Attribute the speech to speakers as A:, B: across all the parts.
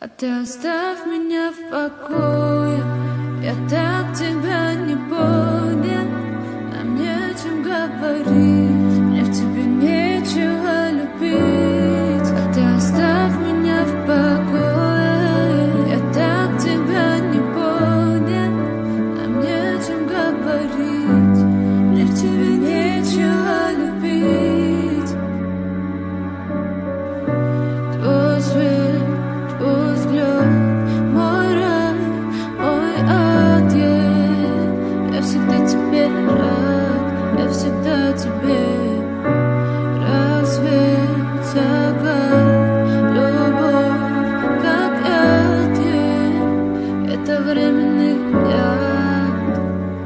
A: А ты оставь меня в покое. Я так тебя не понял. Нам нечем говорить, мне в тебе нечего любить. А ты оставь меня в покое. Я так тебя не понял. Нам нечем говорить, мне в тебе нечего любить. Твой свет, твой взгляд, мой рай, мой ад, я всегда тебе рад, я всегда тебе. Рассвет, закат, любовь, как яд, это временный яд.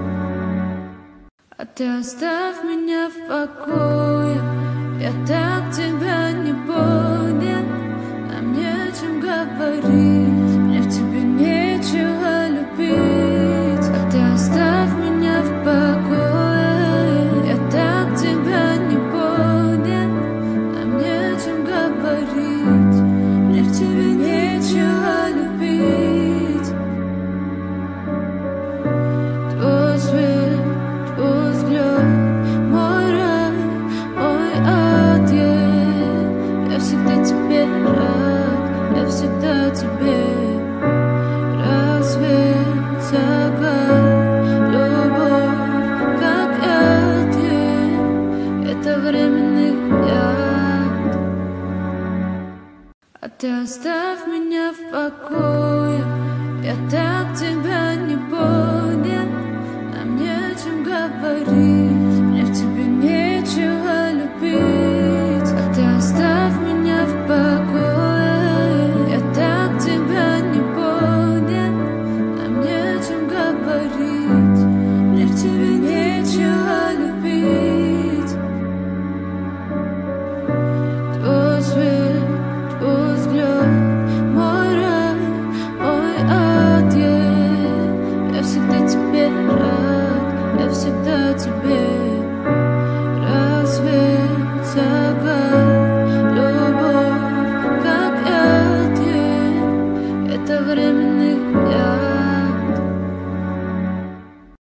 A: А ты оставь меня в покое. Я так тебя не понял. Нам нечем говорить, мне в тебе нечего любить. А ты оставь меня в покое. Я так тебя не понял. Нам нечем говорить, мне в тебе нечего любить. Твой свет, твой взгляд, мой рай, мой ад, я всегда тебе рад, я всегда тебе. Рассвет, закат, любовь, как яд, это временный яд. А ты оставь меня в покое. Я так тебя не понял. Нам нечем говорить, мне в тебе нечего любить. А ты оставь меня в покое. Я так тебя не понял. Нам нечем говорить, мне в тебе нечего любить. Твой свет, твой взгляд, мой рай, мой ад, я всегда тебе рад, я всегда тебе.